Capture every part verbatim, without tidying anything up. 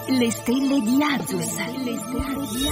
Le stelle di Azus. Le stelle di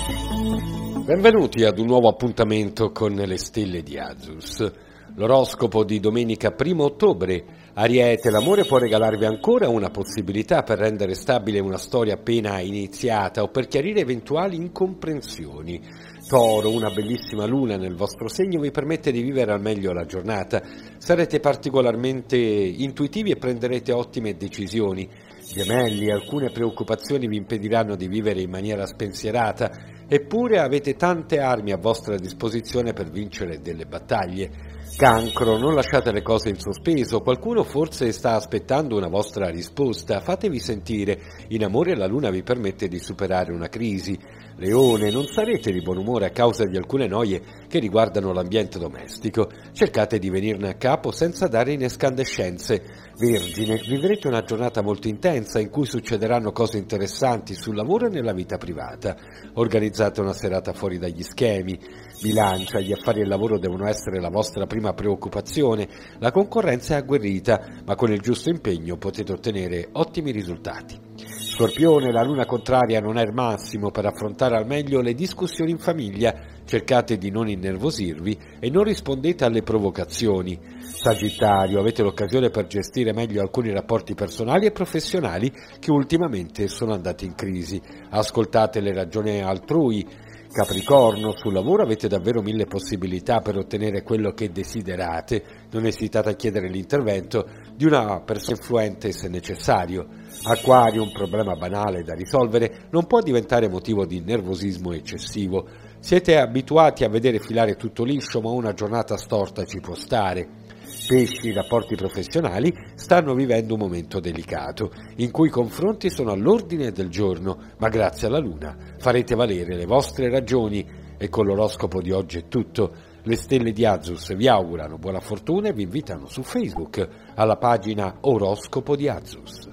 Azus. Benvenuti ad un nuovo appuntamento con le stelle di Azus. L'oroscopo di domenica primo ottobre. Ariete, l'amore può regalarvi ancora una possibilità per rendere stabile una storia appena iniziata o per chiarire eventuali incomprensioni. Toro, una bellissima luna nel vostro segno vi permette di vivere al meglio la giornata. Sarete particolarmente intuitivi e prenderete ottime decisioni. Gemelli, alcune preoccupazioni vi impediranno di vivere in maniera spensierata, eppure avete tante armi a vostra disposizione per vincere delle battaglie. Cancro, non lasciate le cose in sospeso, qualcuno forse sta aspettando una vostra risposta, fatevi sentire, in amore la luna vi permette di superare una crisi. Leone, non sarete di buon umore a causa di alcune noie che riguardano l'ambiente domestico, cercate di venirne a capo senza dare in escandescenze. Vergine, vivrete una giornata molto intensa in cui succederanno cose interessanti sul lavoro e nella vita privata, organizzate una serata fuori dagli schemi. Bilancia, gli affari e il lavoro devono essere la vostra prima preoccupazione, la concorrenza è agguerrita, ma con il giusto impegno potete ottenere ottimi risultati. Scorpione, la luna contraria non è il massimo per affrontare al meglio le discussioni in famiglia, cercate di non innervosirvi e non rispondete alle provocazioni. Sagittario, avete l'occasione per gestire meglio alcuni rapporti personali e professionali che ultimamente sono andati in crisi, ascoltate le ragioni altrui. Capricorno, sul lavoro avete davvero mille possibilità per ottenere quello che desiderate, non esitate a chiedere l'intervento di una persona influente se necessario. Acquario, un problema banale da risolvere non può diventare motivo di nervosismo eccessivo. Siete abituati a vedere filare tutto liscio, ma una giornata storta ci può stare. Pesci, i rapporti professionali stanno vivendo un momento delicato, in cui i confronti sono all'ordine del giorno, ma grazie alla luna farete valere le vostre ragioni. E con l'oroscopo di oggi è tutto. Le stelle di Azus vi augurano buona fortuna e vi invitano su Facebook alla pagina Oroscopo di Azus.